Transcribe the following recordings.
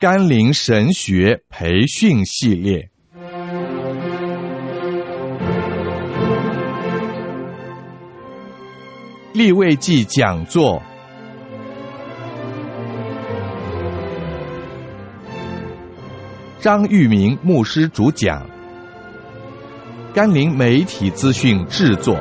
甘霖神学培训系列。利未记讲座，张玉明牧师主讲，甘霖媒体资讯制作。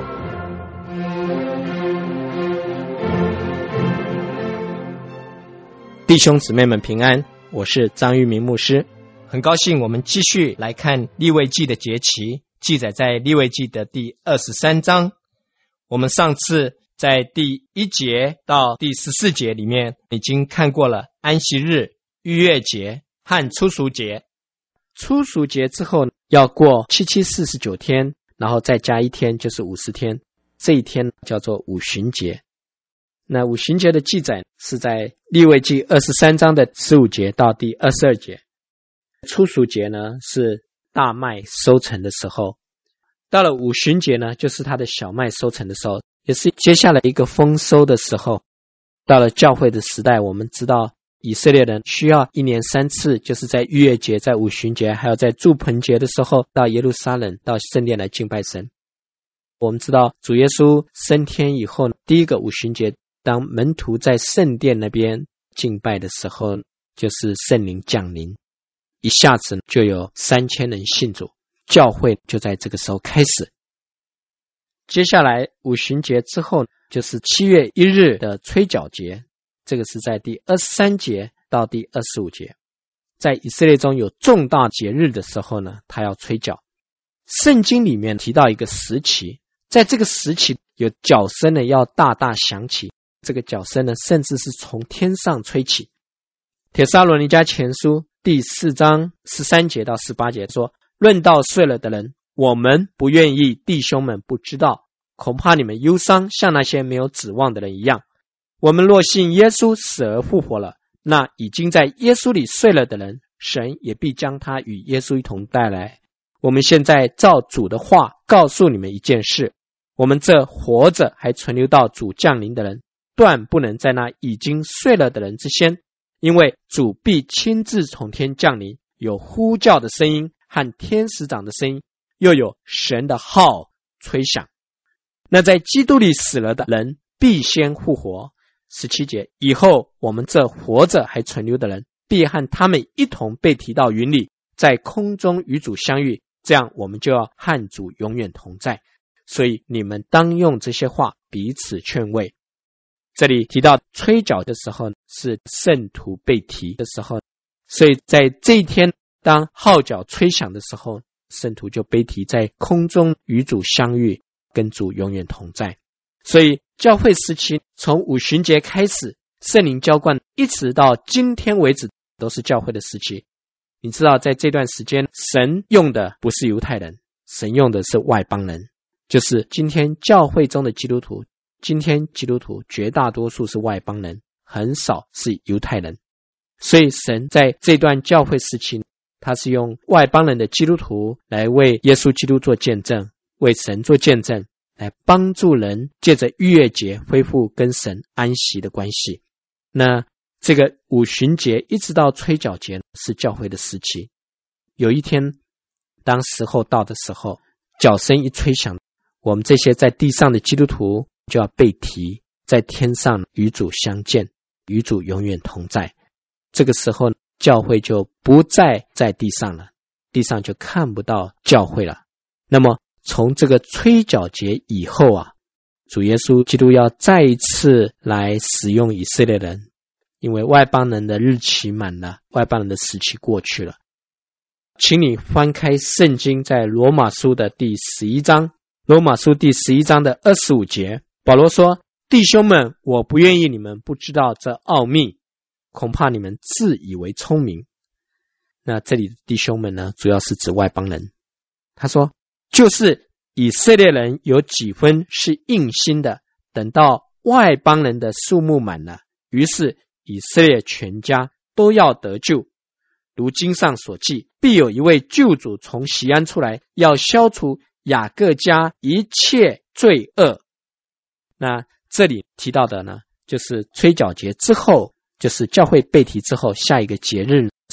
弟兄姊妹们平安，我是张玉明牧师，很高兴我们继续来看利未记的节期，记载在利未记的第23章。我们上次在第1节到第14节里面已经看过了安息日、逾越节和初熟节。初熟节之后要过7749天，然后再加1天就是50天，这一天叫做五旬节。那五旬节的记载是在利未记23章的15节到第22节。初熟节呢是大麦收成的时候，到了五旬节呢就是它的小麦收成的时候，也是接下来一个丰收的时候。到了教会的时代，我们知道以色列人需要1年3次，就是在逾越节、在五旬节还有在住棚节的时候到耶路撒冷到圣殿来敬拜神。我们知道主耶稣升天以后，第一个五旬节当门徒在圣殿那边敬拜的时候，就是圣灵降临，一下子就有3000人信主，教会就在这个时候开始。接下来五旬节之后就是7月1日的吹角节，这个是在第23节到第25节。在以色列中有重大节日的时候呢，他要吹角。圣经里面提到一个时期，在这个时期有角声呢要大大响起，这个角声呢甚至是从天上吹起。帖撒罗尼迦前书第4章13节到18节说，论到睡了的人，我们不愿意弟兄们不知道，恐怕你们忧伤，像那些没有指望的人一样。我们若信耶稣死而复活了，那已经在耶稣里睡了的人，神也必将他与耶稣一同带来。我们现在照主的话告诉你们一件事，我们这活着还存留到主降临的人，断不能在那已经睡了的人之先，因为主必亲自从天降临，有呼叫的声音和天使长的声音，又有神的号吹响。那在基督里死了的人必先复活。17节，以后我们这活着还存留的人，必和他们一同被提到云里，在空中与主相遇，这样我们就要和主永远同在。所以你们当用这些话彼此劝慰。这里提到吹角的时候是圣徒被提的时候，所以在这一天当号角吹响的时候，圣徒就被提在空中与主相遇，跟主永远同在。所以教会时期从五旬节开始，圣灵浇灌一直到今天为止都是教会的时期。你知道在这段时间神用的不是犹太人，神用的是外邦人，就是今天教会中的基督徒。今天基督徒绝大多数是外邦人，很少是犹太人。所以神在这段教会时期，他是用外邦人的基督徒来为耶稣基督做见证，为神做见证，来帮助人借着逾越节恢复跟神安息的关系。那这个五旬节一直到吹角节是教会的时期。有一天当时候到的时候，角声一吹响，我们这些在地上的基督徒就要被提在天上与主相见，与主永远同在。这个时候教会就不再在地上了，地上就看不到教会了。那么从这个吹角节以后啊，主耶稣基督要再一次来使用以色列人，因为外邦人的日期满了，外邦人的时期过去了。请你翻开圣经，在罗马书的第11章，罗马书第11章的25节，保罗说，弟兄们，我不愿意你们不知道这奥秘，恐怕你们自以为聪明。那这里的弟兄们呢，主要是指外邦人。他说，就是以色列人有几分是硬心的，等到外邦人的数目满了，于是以色列全家都要得救。如经上所记，必有一位救主从锡安出来，要消除雅各家一切罪恶。那这里提到的呢，就是吹角节之后，就是教会被提之后，下一个节日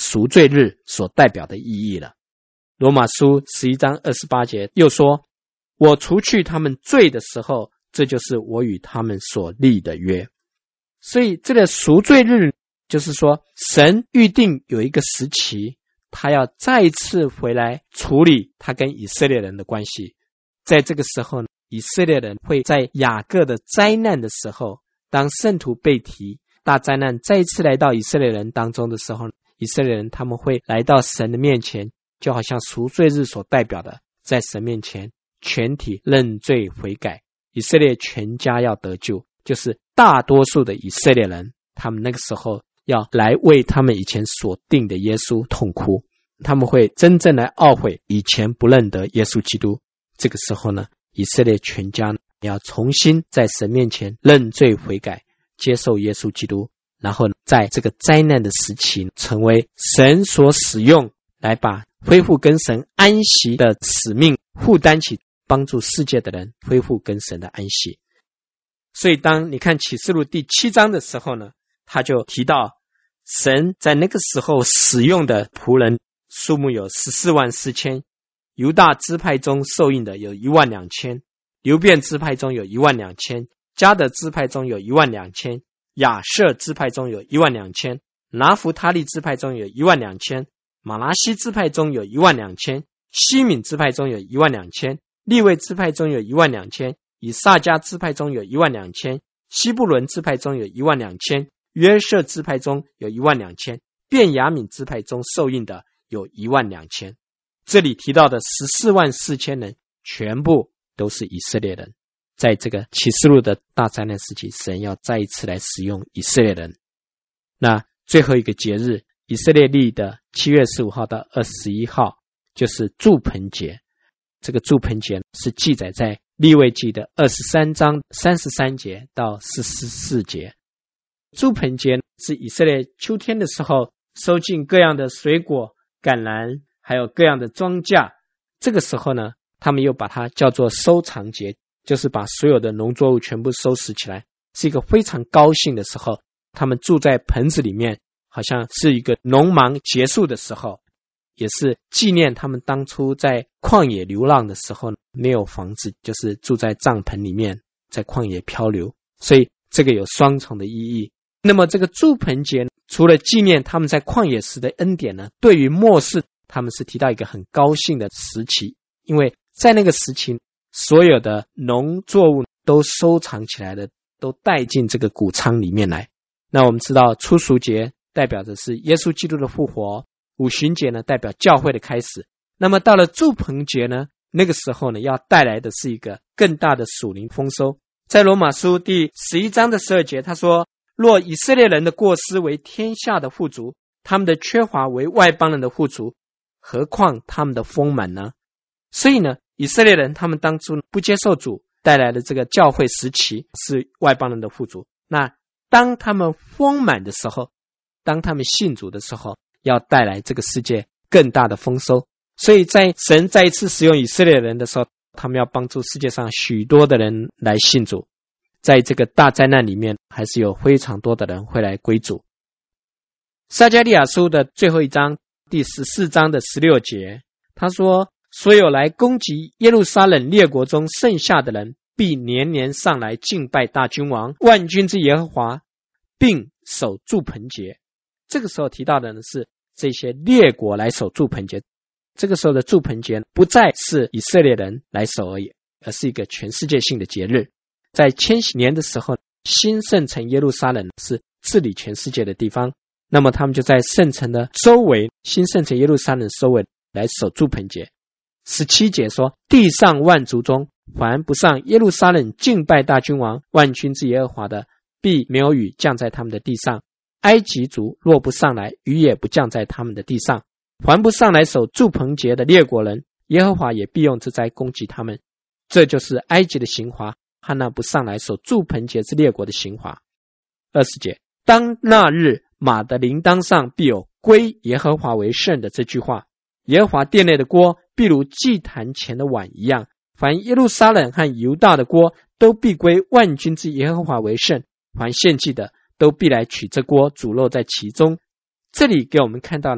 赎罪日所代表的意义了。罗马书11章28节又说，我除去他们罪的时候，这就是我与他们所立的约。所以这个赎罪日就是说，神预定有一个时期，他要再一次回来处理他跟以色列人的关系。在这个时候，以色列人会在雅各的灾难的时候，当圣徒被提，大灾难再一次来到以色列人当中的时候，以色列人他们会来到神的面前，就好像赎罪日所代表的，在神面前全体认罪悔改，以色列全家要得救，就是大多数的以色列人，他们那个时候要来为他们以前所定的耶稣痛哭，他们会真正来懊悔以前不认得耶稣基督。这个时候呢，以色列全家要重新在神面前认罪悔改，接受耶稣基督，然后在这个灾难的时期成为神所使用来把恢复跟神安息的使命负担起，帮助世界的人恢复跟神的安息。所以当你看启示录第7章的时候呢，他就提到神在那个时候使用的仆人数目有144000，犹大支派中受印的有12000，流便支派中有12000，迦得支派中有12000，亚设支派中有12000，拿弗他利支派中有12000，马拿西支派中有12000，西敏支派中有12000，利未支派中有12000，以撒迦支派中有12000，西布伦支派中有12000，约瑟支派中有12000，便雅悯支派中受印的有12000。这里提到的144000人全部都是以色列人。在这个启示录的大灾难时期，神要再一次来使用以色列人。那最后一个节日，以色列历的7月15号到21号就是住棚节。这个住棚节是记载在利未记的23章33节到44节。住棚节是以色列秋天的时候收进各样的水果、橄榄还有各样的庄稼，这个时候呢，他们又把它叫做收藏节，就是把所有的农作物全部收拾起来，是一个非常高兴的时候。他们住在棚子里面，好像是一个农忙结束的时候，也是纪念他们当初在旷野流浪的时候没有房子，就是住在帐篷里面，在旷野漂流，所以这个有双重的意义。那么这个住棚节除了纪念他们在旷野时的恩典呢，对于末世他们是提到一个很高兴的时期，因为在那个时期所有的农作物都收藏起来的，都带进这个谷仓里面来。那我们知道初熟节代表的是耶稣基督的复活，五旬节呢代表教会的开始，那么到了住棚节呢，那个时候呢要带来的是一个更大的属灵丰收。在罗马书第11章的12节他说，若以色列人的过失为天下的富足，他们的缺乏为外邦人的富足，何况他们的丰满呢？所以呢，以色列人他们当初不接受主带来的这个教会时期是外邦人的富足，那当他们丰满的时候，当他们信主的时候，要带来这个世界更大的丰收。所以在神再一次使用以色列人的时候，他们要帮助世界上许多的人来信主。在这个大灾难里面，还是有非常多的人会来归主。撒迦利亚书的最后一章第14章的16节他说，所有来攻击耶路撒冷列国中剩下的人，必年年上来敬拜大君王万军之耶和华，并守住棚节。这个时候提到的呢是这些列国来守住棚节。这个时候的住棚节不再是以色列人来守而已，而是一个全世界性的节日。在千禧年的时候，新圣城耶路撒冷是治理全世界的地方，那么他们就在圣城的周围，新圣城耶路撒冷周围来守住棚节。17节说，地上万族中凡不上耶路撒冷敬拜大君王万军之耶和华的，必没有雨降在他们的地上。埃及族若不上来，雨也不降在他们的地上。凡不上来守住棚节的列国人，耶和华也必用这灾攻击他们。这就是埃及的刑罚和那不上来守住棚节之列国的刑罚。20节，当那日马的铃铛上必有归耶和华为圣的这句话，耶和华殿内的锅必如祭坛前的碗一样，凡耶路撒冷和犹大的锅都必归万军之耶和华为圣，凡献祭的都必来取这锅煮肉在其中。这里给我们看到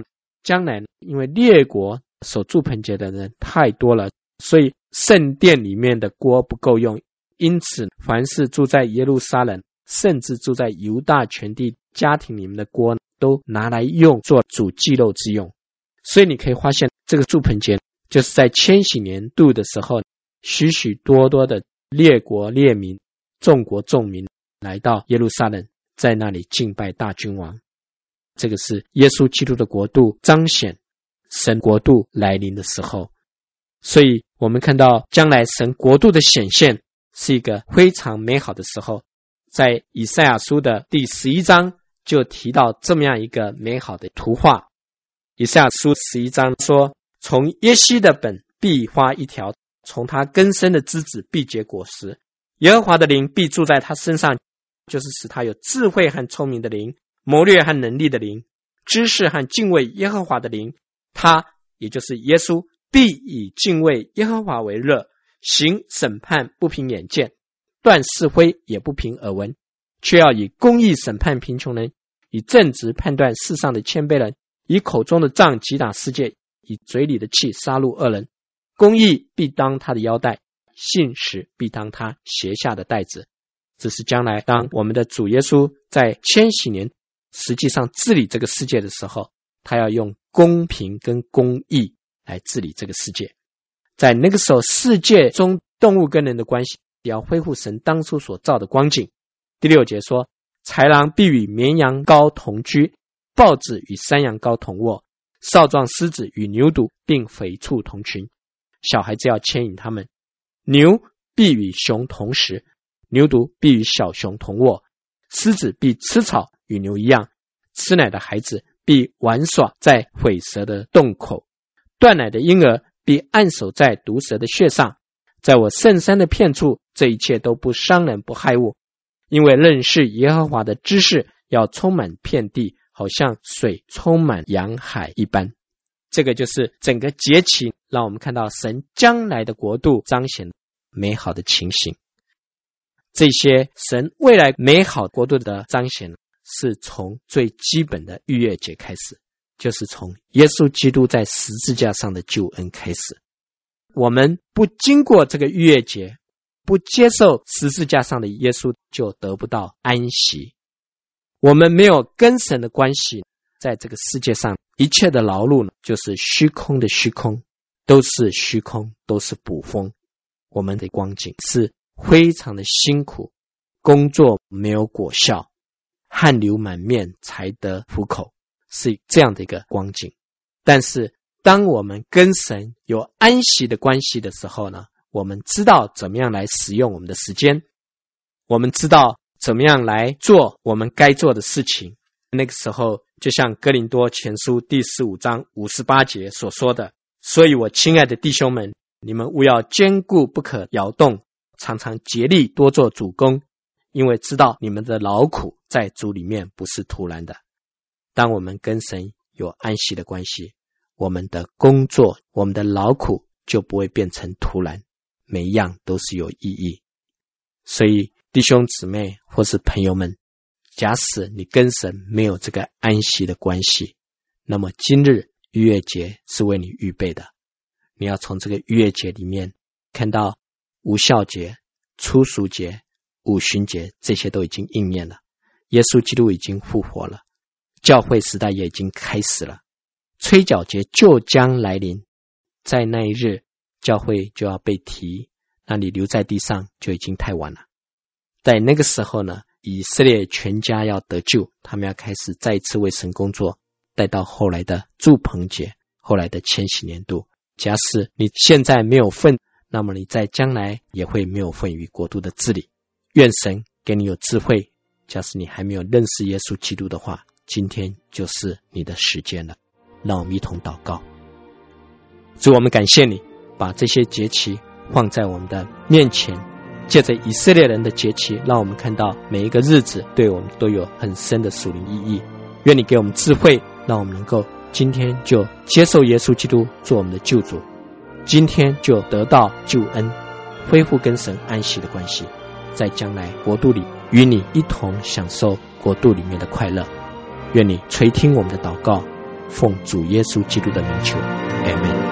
将来因为列国守住棚节的人太多了，所以圣殿里面的锅不够用，因此凡是住在耶路撒冷甚至住在犹大全地家庭里面的锅都拿来用做煮祭肉之用。所以你可以发现这个住棚节就是在千禧年度的时候，许许多多的列国列民众国众民来到耶路撒冷，在那里敬拜大君王。这个是耶稣基督的国度彰显神国度来临的时候。所以我们看到将来神国度的显现是一个非常美好的时候。在以赛亚书的第11章就提到这么样一个美好的图画。以赛亚书11章说，从耶西的本必发一条，从他根生的枝子必结果实，耶和华的灵必住在他身上，就是使他有智慧和聪明的灵，谋略和能力的灵，知识和敬畏耶和华的灵。他也就是耶稣必以敬畏耶和华为乐，行审判不凭眼见，断是非也不凭耳闻，却要以公义审判贫穷人，以正直判断世上的谦卑人，以口中的杖击打世界，以嘴里的气杀戮恶人。公义必当他的腰带，信实必当他鞋下的带子。这是将来当我们的主耶稣在千禧年实际上治理这个世界的时候，他要用公平跟公义来治理这个世界。在那个时候，世界中动物跟人的关系也要恢复神当初所造的光景。第6节说，豺狼必与绵羊羔同居，豹子与山羊羔同卧，少壮狮子与牛犊并肥畜同群，小孩子要牵引他们。牛必与熊同食，牛犊必与小熊同卧，狮子必吃草与牛一样，吃奶的孩子必玩耍在虺蛇的洞口，断奶的婴儿必按手在毒蛇的穴上。在我圣山的遍处，这一切都不伤人不害物，因为认识耶和华的知识要充满遍地，好像水充满洋海一般。这个就是整个节期让我们看到神将来的国度彰显美好的情形。这些神未来美好国度的彰显是从最基本的逾越节开始，就是从耶稣基督在十字架上的救恩开始。我们不经过这个逾越节，不接受十字架上的耶稣，就得不到安息。我们没有跟神的关系，在这个世界上一切的劳碌就是虚空的虚空，都是虚空，都是捕风。我们的光景是非常的辛苦，工作没有果效，汗流满面才得糊口，是这样的一个光景。但是当我们跟神有安息的关系的时候呢，我们知道怎么样来使用我们的时间，我们知道怎么样来做我们该做的事情。那个时候就像哥林多前书第15章58节所说的，所以我亲爱的弟兄们，你们务要坚固不可摇动，常常竭力多做主工，因为知道你们的劳苦在主里面不是徒然的。当我们跟神有安息的关系，我们的工作，我们的劳苦就不会变成徒然，每一样都是有意义。所以弟兄姊妹或是朋友们，假使你跟神没有这个安息的关系，那么今日逾越节是为你预备的。你要从这个逾越节里面看到无酵节、初熟节、五旬节，这些都已经应验了。耶稣基督已经复活了，教会时代也已经开始了，吹角节就将来临。在那一日，教会就要被提，那你留在地上就已经太晚了。在那个时候呢，以色列全家要得救，他们要开始再一次为神工作，带到后来的住棚节，后来的千禧年度。假使你现在没有份，那么你在将来也会没有份于国度的治理。愿神给你有智慧，假使你还没有认识耶稣基督的话，今天就是你的时间了。让我们一同祷告。主，我们感谢你把这些节期放在我们的面前，借着以色列人的节期，让我们看到每一个日子对我们都有很深的属灵意义。愿你给我们智慧，让我们能够今天就接受耶稣基督做我们的救主，今天就得到救恩，恢复跟神安息的关系，在将来国度里与你一同享受国度里面的快乐。愿你垂听我们的祷告， 奉主耶稣基督的名求，阿们。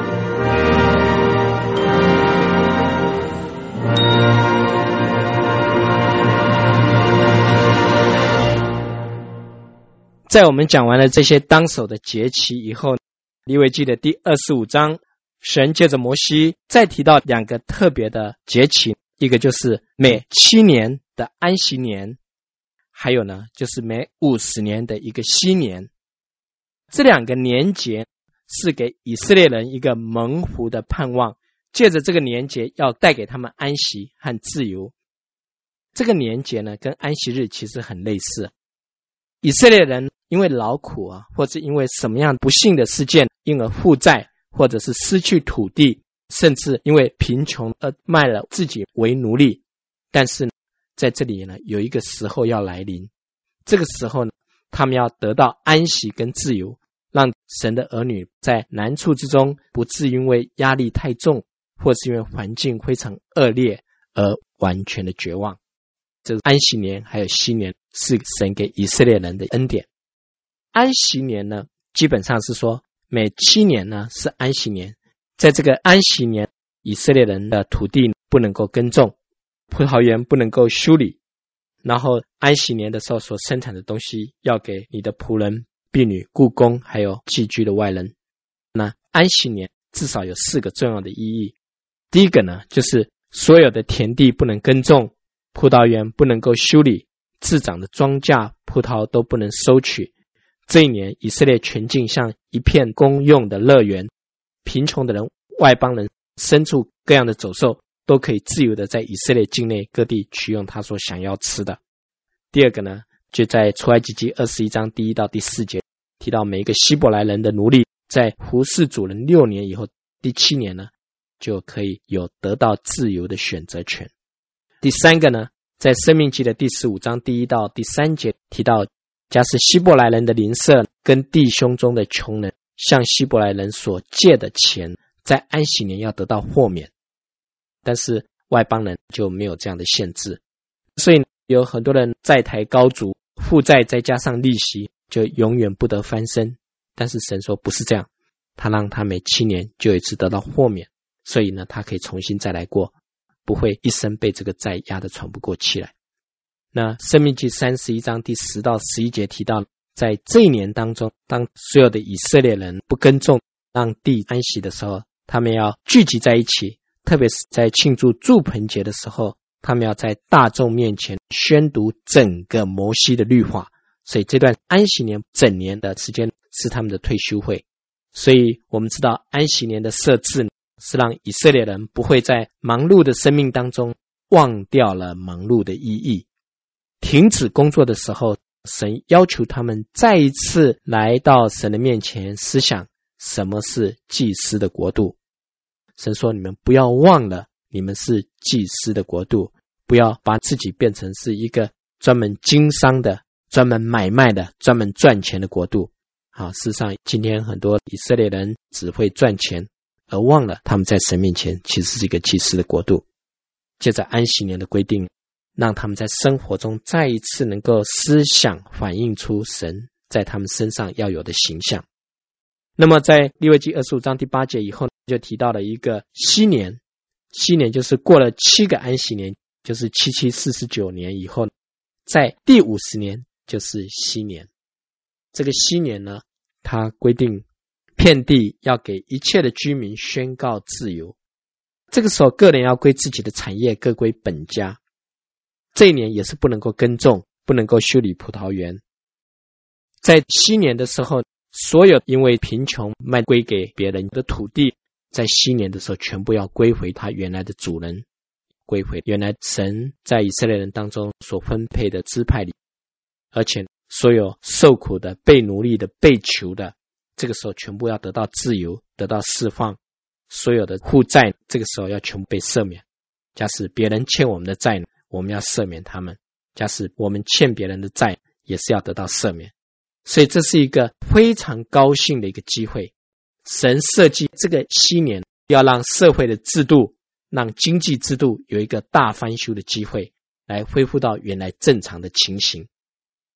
在我们讲完了这些当守的节期以后，利未记的第25章，神借着摩西再提到2个特别的节期，一个就是每7年的安息年，还有呢就是每50年的一个禧年。这2个年节是给以色列人一个蒙福的盼望，借着这个年节要带给他们安息和自由。这个年节呢跟安息日其实很类似，以色列人因为劳苦或者因为什么样不幸的事件，因而负债，或者是失去土地，甚至因为贫穷而卖了自己为奴隶。但是在这里呢，有一个时候要来临，这个时候呢，他们要得到安息跟自由，让神的儿女在难处之中不至因为压力太重，或是因为环境非常恶劣而完全的绝望。这个安息年还有禧年是神给以色列人的恩典。安息年呢，基本上是说每7年呢是安息年，在这个安息年，以色列人的土地不能够耕种，葡萄园不能够修理，然后安息年的时候所生产的东西要给你的仆人、婢女、雇工还有寄居的外人。那安息年至少有4个重要的意义。第一个呢，就是所有的田地不能耕种，葡萄园不能够修理，自长的庄稼、葡萄都不能收取。这一年，以色列全境像一片公用的乐园，贫穷的人、外邦人、牲畜各样的走兽都可以自由的在以色列境内各地取用他所想要吃的。第二个呢，就在出埃及记21章第1到第4节提到，每一个希伯来人的奴隶在服侍主人6年以后，第7年呢就可以有得到自由的选择权。第3个呢，在申命记的第15章第1到第3节提到，假使希伯来人的邻舍跟弟兄中的穷人向希伯来人所借的钱，在安息年要得到豁免，但是外邦人就没有这样的限制。所以有很多人债台高筑，负债再加上利息，就永远不得翻身。但是神说不是这样，他让他每7年就有一次得到豁免，所以呢，他可以重新再来过，不会一生被这个债压得喘不过气来。那申命记31章第10到11节提到，在这一年当中，当所有的以色列人不耕种，让地安息的时候，他们要聚集在一起，特别是在庆祝住棚节的时候，他们要在大众面前宣读整个摩西的律法。所以这段安息年整年的时间是他们的退休会。所以我们知道安息年的设置是让以色列人不会在忙碌的生命当中忘掉了忙碌的意义。停止工作的时候，神要求他们再一次来到神的面前思想什么是祭司的国度。神说，你们不要忘了你们是祭司的国度，不要把自己变成是一个专门经商的、专门买卖的、专门赚钱的国度。事实上今天很多以色列人只会赚钱，而忘了他们在神面前其实是一个祭司的国度。借着安息年的规定，让他们在生活中再一次能够思想反映出神在他们身上要有的形象。那么在利未记25章第8节以后，就提到了一个禧年。禧年就是过了7个安息年，就是7749年以后，在第50年就是禧年。这个禧年呢，它规定遍地要给一切的居民宣告自由。这个时候个人要归自己的产业，各归本家。这一年也是不能够耕种，不能够修理葡萄园。在禧年的时候，所有因为贫穷卖归给别人的土地，在禧年的时候全部要归回他原来的主人，归回原来神在以色列人当中所分配的支派里。而且所有受苦的、被奴隶的、被囚的，这个时候全部要得到自由，得到释放。所有的负债这个时候要全部被赦免。假使别人欠我们的债，我们要赦免他们；假使我们欠别人的债，也是要得到赦免。所以这是一个非常高兴的一个机会。神设计这个禧年，要让社会的制度、让经济制度有一个大翻修的机会，来恢复到原来正常的情形。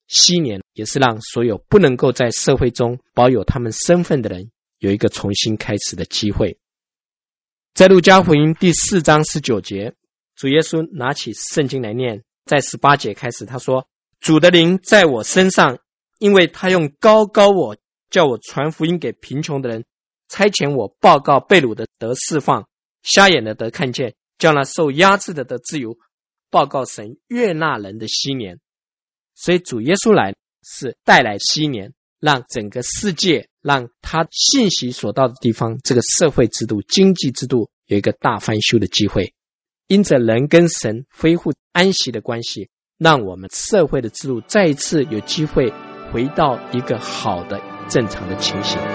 禧年，也是让所有不能够在社会中保有他们身份的人有一个重新开始的机会。在路加福音第4章19节，主耶稣拿起圣经来念，在18节开始，他说：主的灵在我身上，因为他用膏膏我，叫我传福音给贫穷的人，差遣我报告被掳的得释放，瞎眼的得看见，叫那受压制的得自由，报告神悦纳人的禧年。所以主耶稣来是带来禧年，让整个世界，让他信息所到的地方，这个社会制度、经济制度有一个大翻修的机会。因着人跟神恢复安息的关系，让我们社会的制度再一次有机会回到一个好的正常的情形。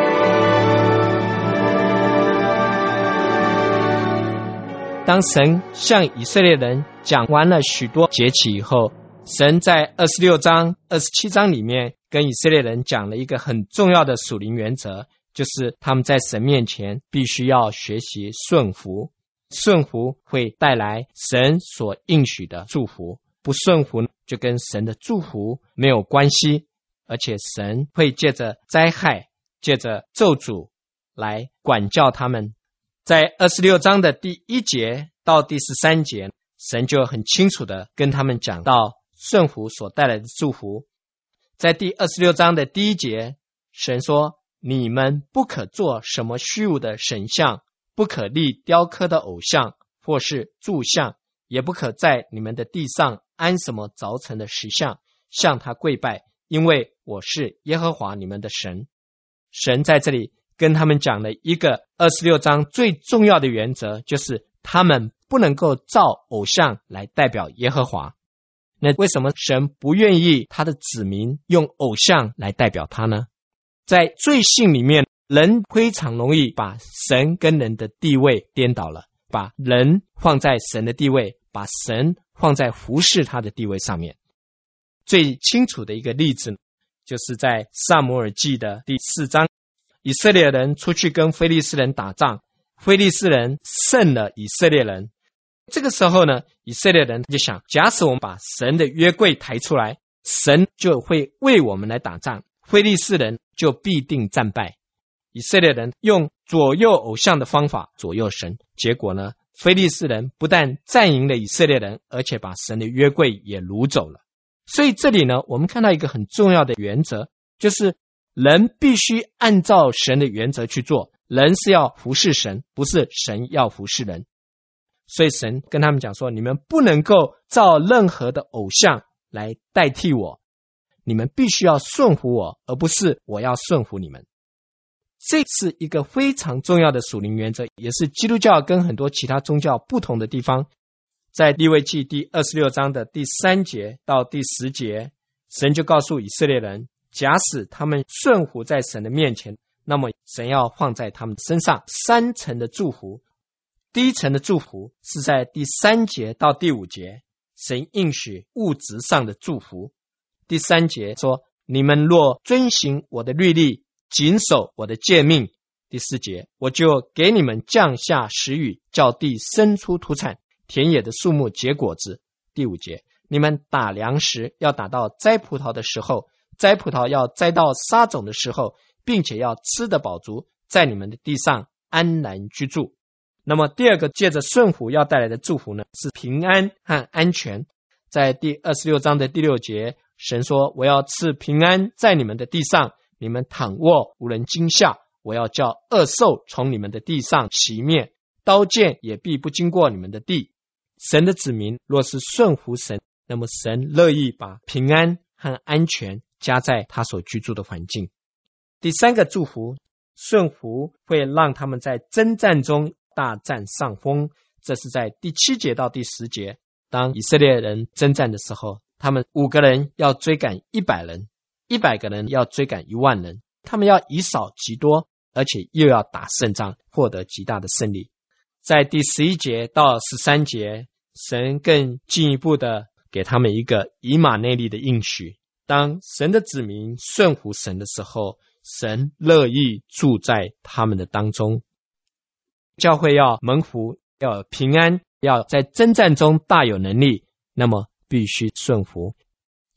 当神向以色列人讲完了许多节期以后，神在26章、27章里面跟以色列人讲了一个很重要的属灵原则，就是他们在神面前必须要学习顺服。顺服会带来神所应许的祝福，不顺服就跟神的祝福没有关系，而且神会借着灾害、借着咒诅来管教他们。在26章的第1节到第13节，神就很清楚的跟他们讲到顺服所带来的祝福。在第26章的第1节，神说：你们不可做什么虚无的神像，不可立雕刻的偶像或是柱像，也不可在你们的地上安什么凿成的石像，向他跪拜，因为我是耶和华你们的神。神在这里跟他们讲了一个26章最重要的原则，就是他们不能够造偶像来代表耶和华。那为什么神不愿意他的子民用偶像来代表他呢？在罪性里面，人非常容易把神跟人的地位颠倒了，把人放在神的地位，把神放在服侍他的地位上面。最清楚的一个例子就是在撒母耳记的第4章，以色列人出去跟非利士人打仗，非利士人胜了以色列人。这个时候呢，以色列人就想，假使我们把神的约柜抬出来，神就会为我们来打仗，非利士人就必定战败。以色列人用左右偶像的方法左右神，结果呢，非利士人不但战赢了以色列人，而且把神的约柜也掳走了。所以这里呢，我们看到一个很重要的原则，就是人必须按照神的原则去做，人是要服侍神，不是神要服侍人。所以神跟他们讲说，你们不能够造任何的偶像来代替我，你们必须要顺服我，而不是我要顺服你们。这是一个非常重要的属灵原则，也是基督教跟很多其他宗教不同的地方。在利未记第26章的第3节到第10节，神就告诉以色列人，假使他们顺服在神的面前，那么神要放在他们身上3层的祝福。第一层的祝福是在第3节到第5节，神应许物质上的祝福。第3节说，你们若遵行我的律例，谨守我的诫命。第4节，我就给你们降下时雨，叫地生出土产，田野的树木结果子。第5节，你们打粮食要打到摘葡萄的时候，摘葡萄要摘到撒种的时候，并且要吃得饱足，在你们的地上安然居住。那么第二个借着顺服要带来的祝福呢，是平安和安全。在第26章的第6节，神说，我要赐平安在你们的地上，你们躺卧无人惊吓，我要叫恶兽从你们的地上熄灭，刀剑也必不经过你们的地。神的子民若是顺服神，那么神乐意把平安和安全加在他所居住的环境。第三个祝福，顺服会让他们在征战中大占上风。这是在第7节到第10节，当以色列人征战的时候，他们5个人要追赶100人，100个人要追赶10000人，他们要以少击多，而且又要打胜仗，获得极大的胜利。在第11节到13节，神更进一步的给他们一个以马内利的应许，当神的子民顺服神的时候，神乐意住在他们的当中。教会要蒙福，要有平安，要在征战中大有能力，那么必须顺服。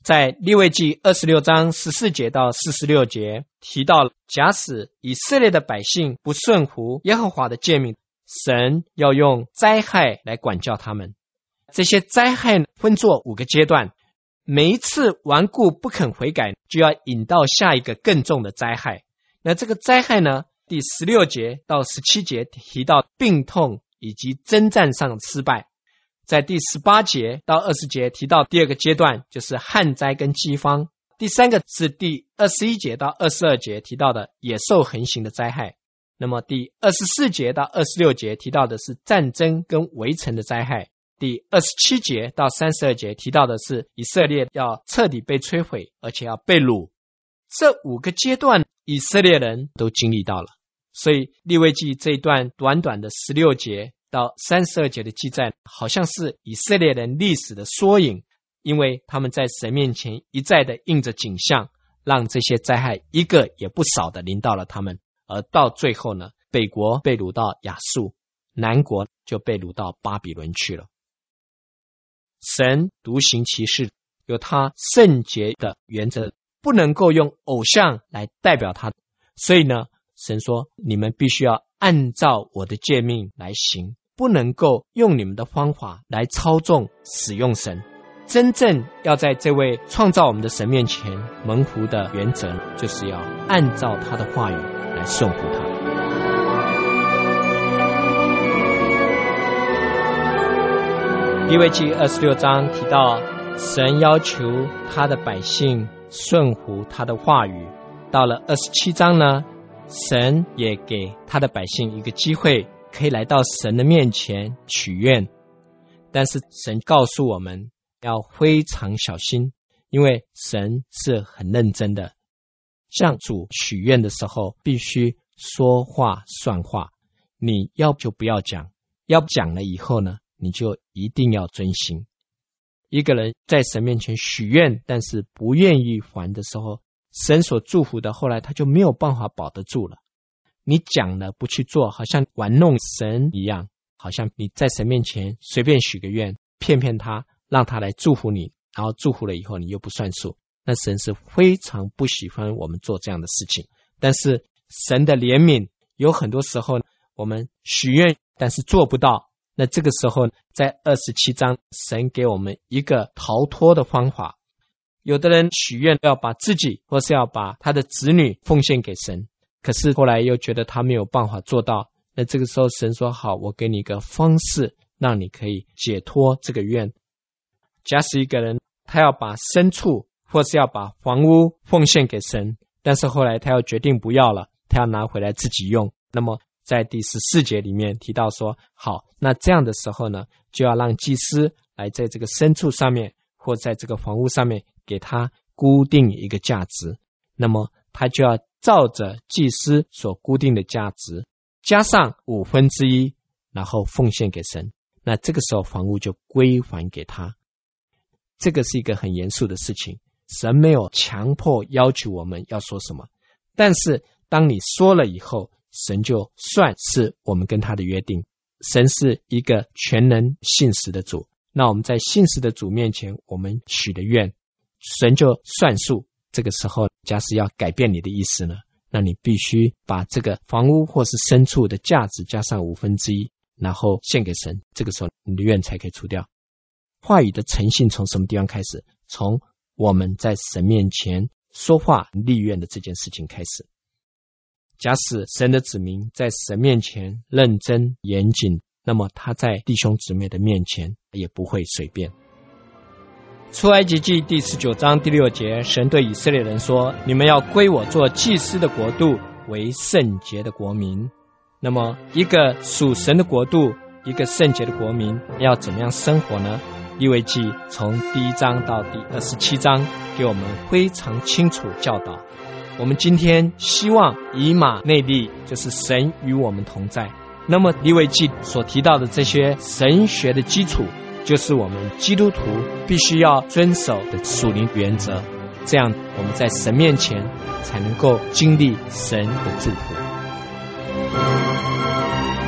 在利未记26章14节到46节提到了，假使以色列的百姓不顺服耶和华的诫命，神要用灾害来管教他们。这些灾害分作5个阶段，每一次顽固不肯悔改，就要引到下一个更重的灾害。那这个灾害呢，第16节到17节提到病痛以及征战上的失败。在第18节到20节提到第2个阶段，就是旱灾跟饥荒。第3个是第21节到22节提到的野兽横行的灾害。那么第24节到26节提到的是战争跟围城的灾害。第27节到32节提到的是以色列要彻底被摧毁，而且要被掳。这5个阶段以色列人都经历到了，所以利未记这一段短短的16节到32节的记载，好像是以色列人历史的缩影，因为他们在神面前一再的印着景象，让这些灾害一个也不少的临到了他们。而到最后呢，北国被掳到亚述，南国就被掳到巴比伦去了。神独行其事，有他圣洁的原则，不能够用偶像来代表他。所以呢，神说你们必须要按照我的诫命来行，不能够用你们的方法来操纵使用神。真正要在这位创造我们的神面前蒙福的原则，就是要按照他的话语来顺服他。利未记26章提到神要求他的百姓顺服他的话语。到了27章呢，神也给他的百姓一个机会，可以来到神的面前许愿。但是神告诉我们要非常小心，因为神是很认真的。向主许愿的时候，必须说话算话，你要就不要讲，要讲了以后呢，你就一定要遵行。一个人在神面前许愿，但是不愿意还的时候，神所祝福的后来他就没有办法保得住了。你讲了不去做，好像玩弄神一样，好像你在神面前随便许个愿，骗骗他，让他来祝福你，然后祝福了以后你又不算数。那神是非常不喜欢我们做这样的事情。但是神的怜悯，有很多时候我们许愿但是做不到，那这个时候在27章神给我们一个逃脱的方法。有的人许愿要把自己或是要把他的子女奉献给神，可是后来又觉得他没有办法做到，那这个时候神说好，我给你一个方式，让你可以解脱这个愿。假使一个人他要把牲畜或是要把房屋奉献给神，但是后来他又决定不要了，他要拿回来自己用，那么在第14节里面提到说，好，那这样的时候呢，就要让祭司来在这个牲畜上面或在这个房屋上面给他固定一个价值，那么他就要照着祭司所固定的价值加上1/5，然后奉献给神。那这个时候房屋就归还给他。这个是一个很严肃的事情，神没有强迫要求我们要说什么，但是当你说了以后，神就算是我们跟他的约定。神是一个全能信实的主，那我们在信实的主面前，我们许的愿，神就算数。这个时候假使要改变你的意思呢，那你必须把这个房屋或是牲畜的价值加上1/5，然后献给神，这个时候你的愿才可以除掉。话语的诚信从什么地方开始？从我们在神面前说话立愿的这件事情开始。假使神的子民在神面前认真严谨，那么他在弟兄姊妹的面前也不会随便。出埃及记第19章第6节，神对以色列人说，你们要归我做祭司的国度，为圣洁的国民。那么一个属神的国度，一个圣洁的国民要怎么样生活呢？利未记从第1章到第27章给我们非常清楚教导。我们今天希望以马内利，就是神与我们同在。那么利未记所提到的这些神学的基础，就是我们基督徒必须要遵守的属灵原则，这样我们在神面前才能够经历神的祝福。